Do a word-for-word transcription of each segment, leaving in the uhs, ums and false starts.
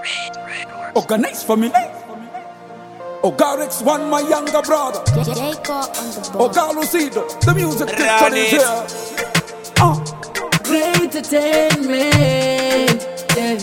Organize for me. Ogarix one, my younger brother. Jacob on the board. Ogalucido, the music picture is here. Uh. Great entertainment, yeah.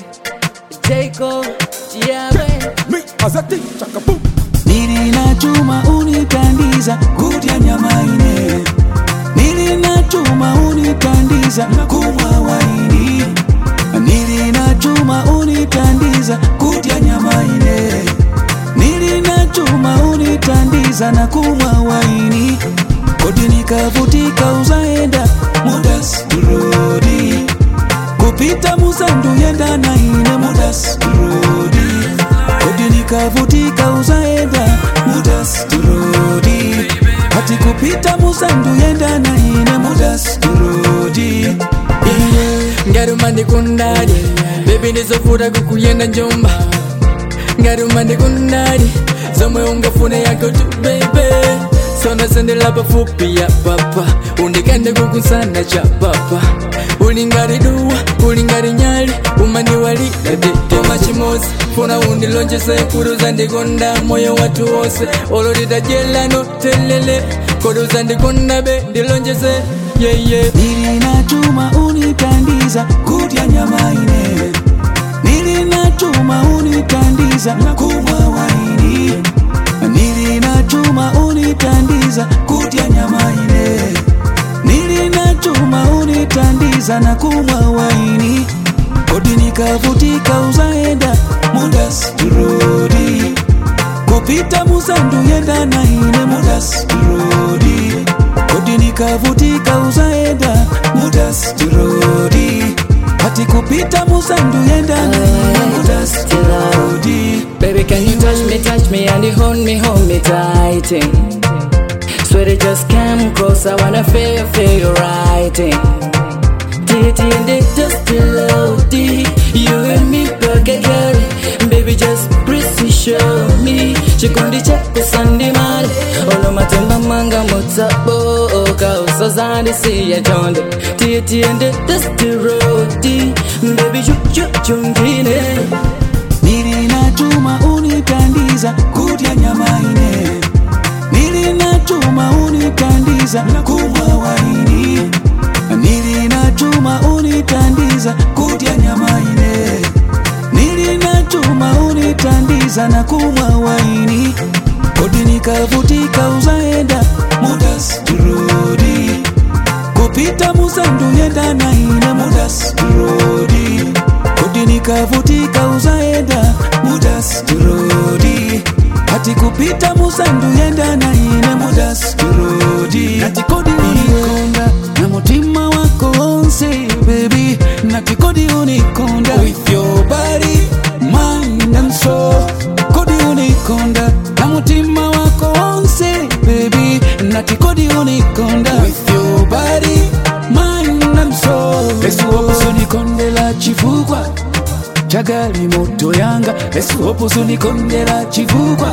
Jacob, yeah, Me as a teacher, kaboom. Nili na chuma unitandiza kutia nyama ine. Nili na chuma unitandiza kumwa waini. Nili na chuma unitandiza kutia nyama ine. Nili na chuma unitandiza na kumwa waini. Kodi nikavutika uzaenda mudas turudi. Kupita musandu yenda na ine mudas turudi. Kodi nikavutika uzaenda mudas turudi. Hati kupita musandu yenda na ine mudas turudi. Ngaruma ndikundadi, baby nizofuta kukuyenda njomba. Ngaruma ndikundadi, zomwe ungafune yako tu baby. Sona sendela pafupi ya papa, unikende kukusana cha papa. Ulingari duwa, ulingari nyali, umani wali dade Toma chimosi, funa unilonjese kuruza ndikonda moyo watu wose. Olorida jela no telele, kuruza ndikonda be ndilonjese, yeah yeah. Nili na chuma unitandiza kutia nyama ine. Nili na chuma unitandiza kumwa waini. Nili na chuma unitandiza kutia nyama ine. Nili na chuma unitandiza na kumwa waini. Kodi nikavutika uzaenda mudas turudi. Kupita musandu yenda na ine mudas turudi. Kodi nikavutika uzaenda mudas turudi. Hati kupita musandu yenda na ine mudas turudi. Baby, can you touch me, touch me, and you hold me, hold me tight. Swear just come close, I wanna feel, feel you writing. T T and it just below D. You and me, pocket girl. Baby, just breathe, show me. Chikundi chako sandi mali. Olo matemba manga motabo. Oka uso zandi siya jonde. T T and it just below D. Baby, you, you, jungine. Nili na chuma unitandiza kutia nyama ine. Nili na chuma unitandiza kumwa waini. Nili na chuma unitandiza kutia nyama ine. Nili na chuma unitandiza na kumwa waini. Kodi nikavutika uzaenda mudas turudi. Kupita musandu yenda na ine mudas turudi. Kodi nikavutika uzaenda mudas turudi. Hati kupita musandu yenda na ine mudas turudi. Hati kodi unikonda na mutima wako onse baby. Nati kodi unikonda with your body, mind and soul. Kodi unikonda na mutima wako onse baby. Nati kodi unikonda with your body, mind and soul. Esu opusu nikondela chifukwa chagali moto yanga. Esu opusu nikondela chifukwa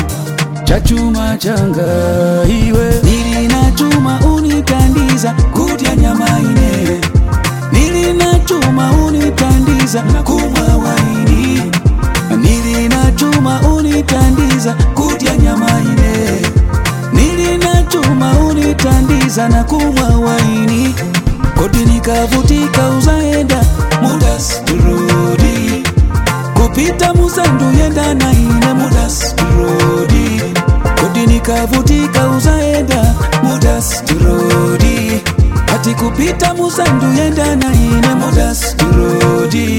chachuma changa iwe. Nili na chuma unitandiza kutia nyama ine. Nili na chuma unitandiza kumwa waini. Nili na chuma unitandiza kutia nyama ine. Nili na chuma unitandiza na kumwa waini. Kodi nikavutika uzaenda mudas turudi. Kupita musandu yenda na ine mudas turudi. Kodi nikavutika uzaenda mudas turudi. Hati kupita musandu yenda na ine mudas turudi.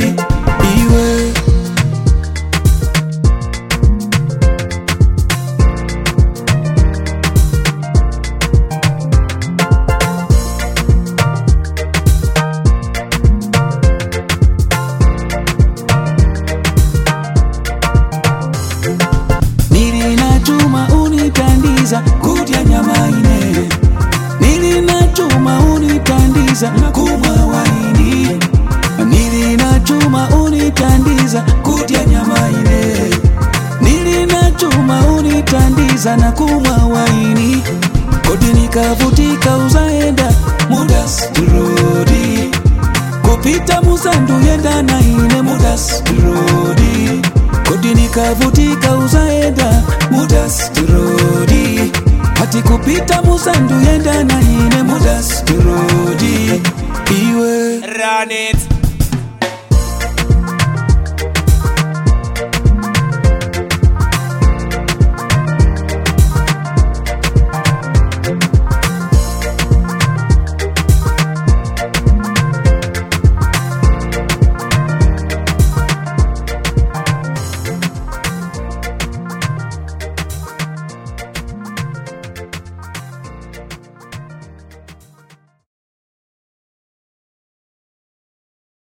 Iwe kutia nyama ine. Nili na chuma unitandiza kumwa waini. Nili na chuma unitandiza kutia nyama ine. Nili na chuma unitandiza na kumwa waini. Kodi nikavutika uzaenda mudas turudi. Kupita musandu yenda na ine mudas turudi. kuti nikavutika uzaenda mudastirodi, ati kupita musandu yenda na ine mudastirodi. Iwe run it